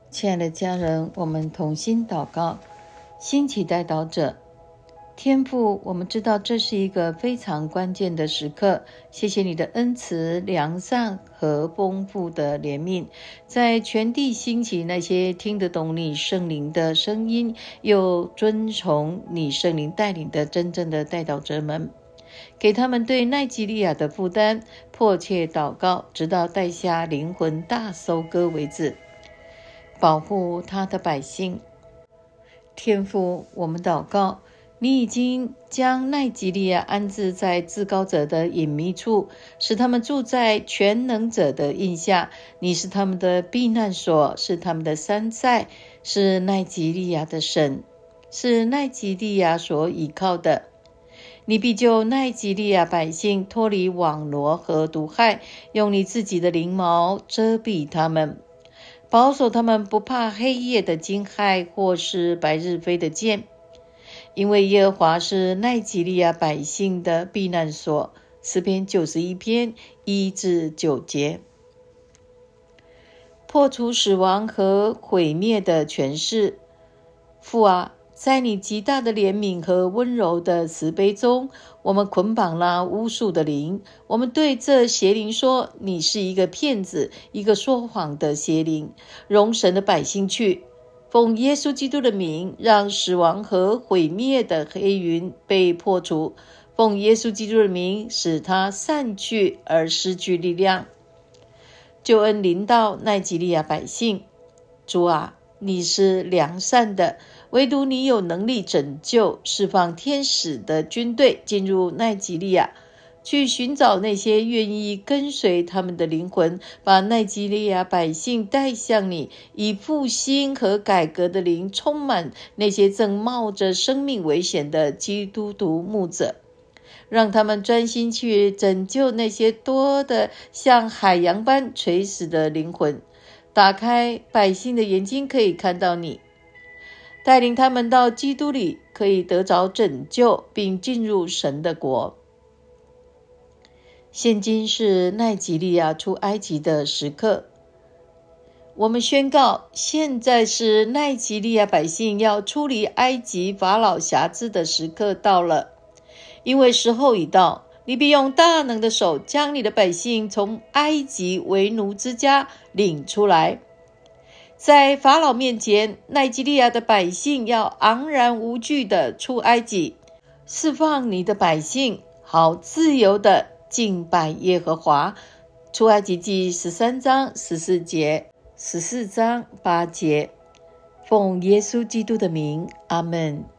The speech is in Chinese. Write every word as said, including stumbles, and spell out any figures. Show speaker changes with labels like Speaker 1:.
Speaker 1: 亲爱的家人，我们同心祷告，兴起代祷者。天父，我们知道这是一个非常关键的时刻，谢谢你的恩慈、良善和丰富的怜悯，在全地兴起那些听得懂你圣灵的声音，又遵从你圣灵带领的真正的代祷者们，给他们对奈及利亚的负担，迫切祷告，直到带下灵魂大收割为止，保护他的百姓。天父，我们祷告，你已经将奈及利亚安置在至高者的隐秘处，使他们住在全能者的印下。你是他们的避难所，是他们的山寨，是奈及利亚的神，是奈及利亚所倚靠的。你必救奈及利亚百姓脱离网罗和毒害，用你自己的翎毛遮蔽他们，保守他们不怕黑夜的惊骇，或是白日飞的箭。因为耶和华是奈及利亚百姓的避难所。诗篇九十一篇一至九节。破除死亡和毁灭的权势。父啊，在你极大的怜悯和温柔的慈悲中，我们捆绑了巫术的灵。我们对这邪灵说，你是一个骗子，一个说谎的邪灵，容神的百姓去。奉耶稣基督的名，让死亡和毁灭的黑云被破除。奉耶稣基督的名，使它散去而失去力量。救恩临到奈及利亚百姓。主啊，你是良善的，唯独你有能力拯救，释放天使的军队进入奈及利亚，去寻找那些愿意跟随他们的灵魂，把奈及利亚百姓带向你，以复兴和改革的灵充满那些正冒着生命危险的基督徒牧者，让他们专心去拯救那些多的像海洋般垂死的灵魂，打开百姓的眼睛，可以看到你，带领他们到基督里，可以得着拯救，并进入神的国。现今是奈及利亚出埃及的时刻，我们宣告，现在是奈及利亚百姓要出离埃及法老辖制的时刻到了，因为时候已到，你必用大能的手将你的百姓从埃及为奴之家领出来。在法老面前，奈及利亚的百姓要昂然无惧地出埃及，释放你的百姓，好自由地敬拜耶和华。出埃及记十三章十四节，十四章八节。奉耶稣基督的名，阿们。